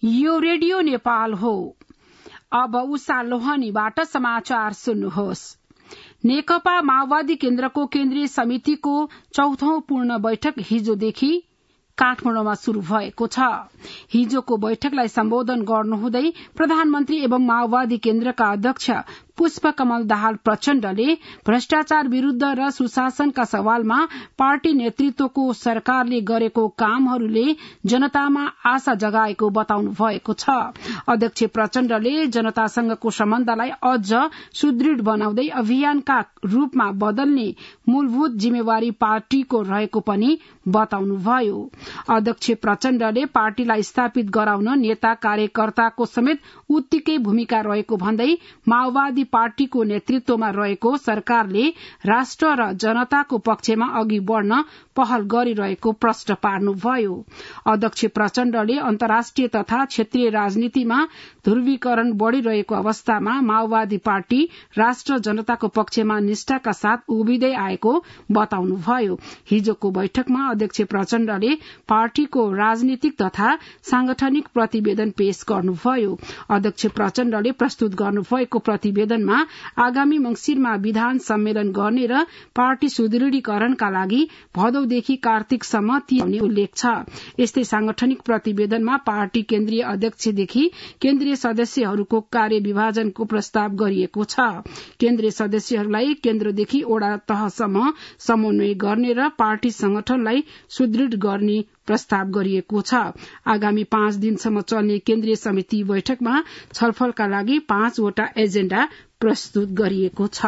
यो रेडियो नेपाल हो। अब उषा लोहनीबाट समाचार सुन्नुहोस्। नेकपा माओवादी केन्द्रको केन्द्रीय समितिको 4औं पूर्ण बैठक हिजोदेखि काठमाडौँमा शुरू भएको छ। हिजोको बैठकलाई सम्बोधन गर्नुहुँदै प्रधानमन्त्री एवं माओवादी केन्द्रका अध्यक्ष पुष्पकमल दाहाल प्रचण्डले भ्रष्टाचार विरूद्ध र सुशासनका सवालमा पार्टी नेतृत्वको सरकारले गरेको कामहरूले जनतामा आशा जगाएको बताउनु भएको छ। अध्यक्ष प्रचण्डले जनतासँगको सम्बन्धलाई अझ सुदृढ़ बनाउँदै अभियानका रूपमा बदल्ने मूलभूत जिम्मेवारी पार्टीको रहेको पनि बताउनुभयो। अध्यक्ष प्रचण्डले पार्टीलाई स्थापित गराउन नेता कार्यकर्ताको समेत उत्तिकै भूमिका रहेको भन्दै माओवादी पार्टीको नेतृत्वमा रहेको सरकारले राष्ट्र र जनताको पक्षमा अघि बढ़न पहल गरिरहेको प्रश्न पार्नुभयो। अध्यक्ष प्रचण्डले अन्तर्राष्ट्रिय तथा क्षेत्रीय राजनीतिमा ध्रुवीकरण बढ़िरहेको अवस्थामा माओवादी पार्टी राष्ट्र जनताको पक्षमा निष्ठाका साथ उभिँदै आएको बताउनुभयो। हिजोको बैठकमा अध्यक्ष प्रचण्डले पार्टीको राजनीतिक तथा सांगठनिक प्रतिवेदन पेश गर्नुभयो। अध्यक्ष प्रचण्डले प्रस्तुत गर्नुभएको प्रतिवेदनमा आगामी मंसिरमा विधान सम्मेलन गर्ने र पार्टी सुदृढीकरणका लागि भदौदेखि कार्तिकसम्म तिर्ने उल्लेख छ। यस्तै सांगठनिक प्रतिवेदनमा पार्टी केन्द्रीय अध्यक्षदेखि केन्द्रीय सदस्यहरूको कार्य विभाजनको प्रस्ताव गरिएको छ। केन्द्रीय सदस्यहरूलाई केन्द्रदेखि ओडा तहसम्म समन्वय गर्ने र पार्टी संगठनलाई सुदृढ़ गर्ने प्रस्ताव गरिएको छ। आगामी 5 दिनसम्म चल्ने केन्द्रीय समिति बैठकमा छलफलका लागि 5 वटा एजेण्डा प्रस्तुत गरिएको छ।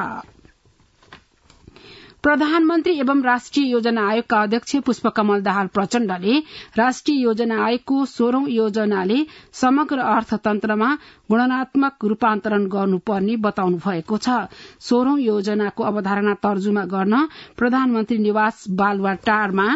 प्रधानमन्त्री एवं राष्ट्रिय योजना आयोगका अध्यक्ष पुष्पकमल दाहाल प्रचण्डले राष्ट्रिय योजना आयोगको 16औं योजनाले समग्र अर्थतन्त्रमा गुणात्मक रूपान्तरण गर्नुपर्ने बताउनु भएको छ। 16औं योजनाको अवधारणा तर्जुमा गर्न प्रधानमन्त्री निवास बालुवाटारमा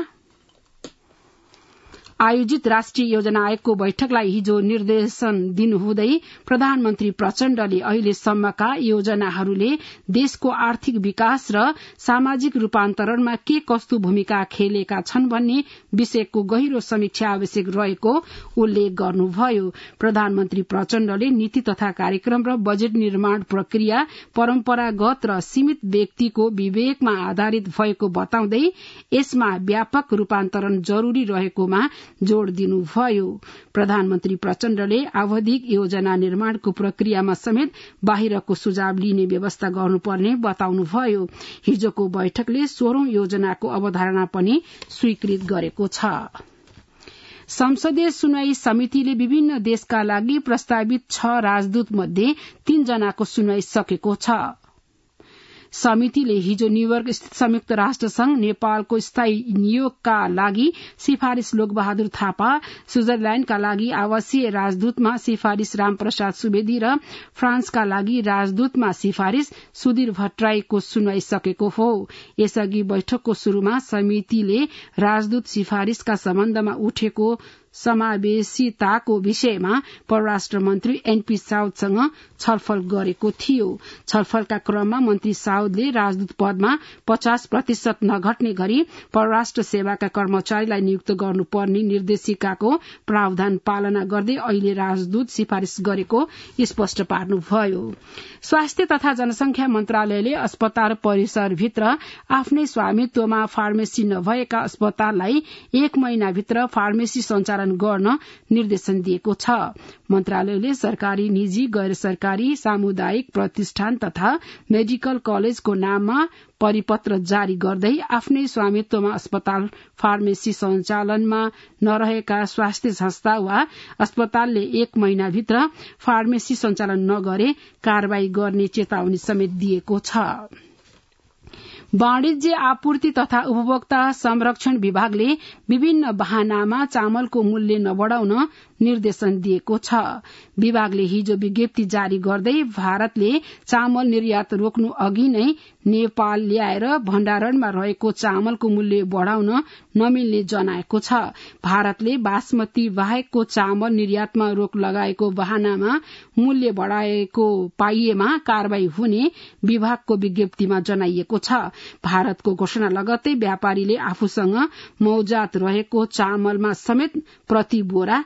आयोजित राष्ट्रिय योजना आयोगको बैठकलाई हिजो निर्देशन दिनुहुँदै प्रधानमन्त्री प्रचण्डले अहिलेसम्मका योजनाहरूले देशको आर्थिक विकास र सामाजिक रूपान्तरणमा के कस्तो भूमिका खेलेका छन् भन्ने विषयको गहिरो समीक्षा आवश्यक रहेको उल्लेख गर्नुभयो। प्रधानमन्त्री प्रचण्डले नीति तथा कार्यक्रम र बजेट निर्माण प्रक्रिया परम्परागत र सीमित व्यक्तिको विवेकमा आधारित भएको बताउँदै यसमा व्यापक रूपान्तरण जरूरी रहेकोमा जोड़ दिनुभयो। प्रधानमन्त्री प्रचण्डले आवधिक योजना निर्माणको प्रक्रियामा समेत बाहिरको सुझाव लिने व्यवस्था गर्नुपर्ने बताउनुभयो। हिजोको बैठकले 16औं योजनाको अवधारणा पनि स्वीकृत गरेको छ। संसदीय सुनवाई समितिले विभिन्न देशका लागि प्रस्तावित 6 राजदूत मध्ये 3 जनाको सुनवाई सकेको छ। समितिले हिजो न्यूयोर्क स्थित संयुक्त राष्ट्र संघ नेपालको स्थायी नियोगका लागि सिफारिश लोकबहादुर थापा, स्विजरल्याण्डका लागि आवासीय राजदूतमा सिफारिश रामप्रसाद सुवेदी र फ्रान्सका लागि राजदूतमा सिफारिश सुधीर भट्टराईको सुनवाई सकेको हो। यसअघि बैठकको शुरूमा समितिले राजदूत सिफारिशका सम्बन्धमा उठेको समावेशिताको विषयमा परराष्ट्र मन्त्री एनपी साउदसँग छलफल गरेको थियो। छलफलका क्रममा मन्त्री साउदले राजदूत पदमा 50% नघट्ने गरी परराष्ट्र सेवाका कर्मचारीलाई नियुक्त गर्नुपर्ने निर्देशिकाको प्रावधान पालना गर्दै अहिले राजदूत सिफारिश गरेको स्पष्ट पार्नुभयो। स्वास्थ्य तथा जनसंख्या मन्त्रालयले अस्पताल परिसरभित्र आफ्नै स्वामित्वमा फार्मेसी नभएका अस्पताललाई 1 महिनाभित्र फार्मेसी सञ्चालन गर्न निर्देशन दिएको छ। मन्त्रालयले सरकारी, निजी, गैर सरकारी, सामुदायिक प्रतिष्ठान तथा मेडिकल कलेजको नाममा परिपत्र जारी गर्दै आफ्नै स्वामित्वमा अस्पताल फार्मेसी सञ्चालनमा नरहेका स्वास्थ्य संस्था वा अस्पतालले 1 महिनाभित्र फार्मेसी सञ्चालन नगरे कारवाही गर्ने चेतावनी समेत दिएको छ। वाणिज्य आपूर्ति तथा उपभोक्ता संरक्षण विभागले विभिन्न बहानामा चामलको मूल्य नबढ़ाउन निर्देशन दिएको छ। विभागले हिजो विज्ञप्ति जारी गर्दै भारतले चामल निर्यात रोक्नु अघि नै नेपाल ल्याएर भण्डारणमा रहेको चामलको मूल्य बढ़ाउन नमिल्ने जनाएको छ। भारतले बासमती बाहेकको चामल निर्यातमा रोक लगाएको बहानामा मूल्य बढ़ाएको पाइएमा कारवाही हुने विभागको विज्ञप्तिमा जनाइएको छ। भारतको घोषणा लगत्तै व्यापारीले आफूसँग मौजात रहेको चामलमा समेत प्रति बोरा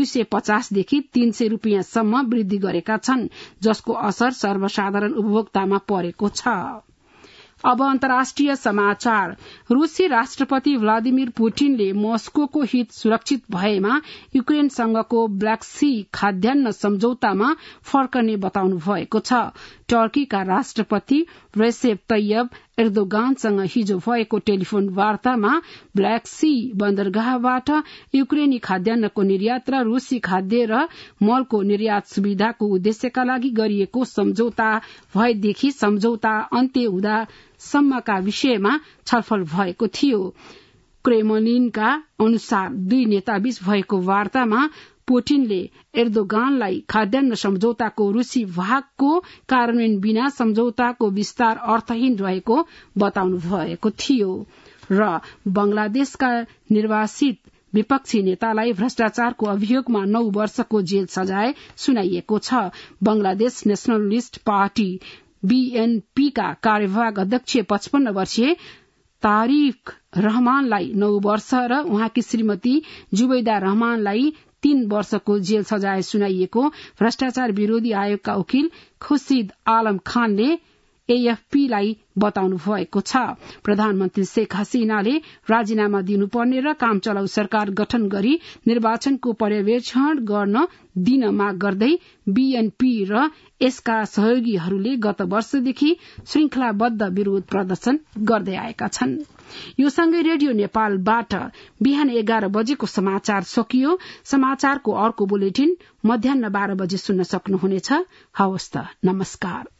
250 देखि 300 रुपियाँसम्म वृद्धि गरेका छन्, जसको असर सर्वसाधारण उपभोक्तामा परेको छ। अब अन्तर्राष्ट्रिय समाचार। रूसी राष्ट्रपति भ्लादिमिर पुटिनले मस्कोको हित सुरक्षित भएमा युक्रेनसँगको ब्ल्याक सी खाद्यान्न सम्झौतामा फर्कने बताउनु भएको छ। टर्कीका राष्ट्रपति रेसेप तैयब एर्दोगानसँग हिजो भएको टेलिफोन वार्तामा ब्ल्याक सी बन्दरगाहबाट युक्रेनी खाद्यान्नको निर्यात र रूसी खाद्य र मलको निर्यात सुविधाको उद्देश्यका लागि गरिएको सम्झौता भएदेखि सम्झौता अन्त्य हुँदासम्मका विषयमा छलफल भएको थियो। क्रेमलिनका अनुसार दुई नेताबीच भएको वार्तामा पुटिनले एर्दोगानलाई खाद्यान्न सम्झौताको रूसी भागको कार्यान्वयन बिना सम्झौताको विस्तार अर्थहीन रहेको बताउनु भएको थियो। र बंगलादेशका निर्वासित विपक्षी नेतालाई भ्रष्टाचारको अभियोगमा 9 वर्षको जेल सजाय सुनाइएको छ। बंगलादेश नेशनलिस्ट पार्टी बीएनपी का कार्यवाहक अध्यक्ष 55 वर्षीय तारिक रहमानलाई 9 वर्ष र उहाँकी श्रीमती जुबैदा रहमानलाई 3 वर्षको जेल सजाय सुनाइएको भ्रष्टाचार विरोधी आयोगका वकिल खुर्शीद आलम खानले एएफपीलाई बताउनु भएको छ। प्रधानमन्त्री शेख हसीनाले राजीनामा दिनुपर्ने र काम चलाउ सरकार गठन गरी निर्वाचनको पर्यवेक्षण गर्न दिन माग गर्दै बीएनपी र यसका सहयोगीहरूले गत वर्षदेखि श्रृंखलाबद्ध विरोध प्रदर्शन गर्दै आएका छन्। यो सँगै रेडियो नेपालबाट बिहान 11 बजेको समाचार सकियो। समाचारको अर्को बुलेटिन मध्याह्न 12 बजे सुन्न सक्नुहुनेछ। हवस् त, नमस्कार।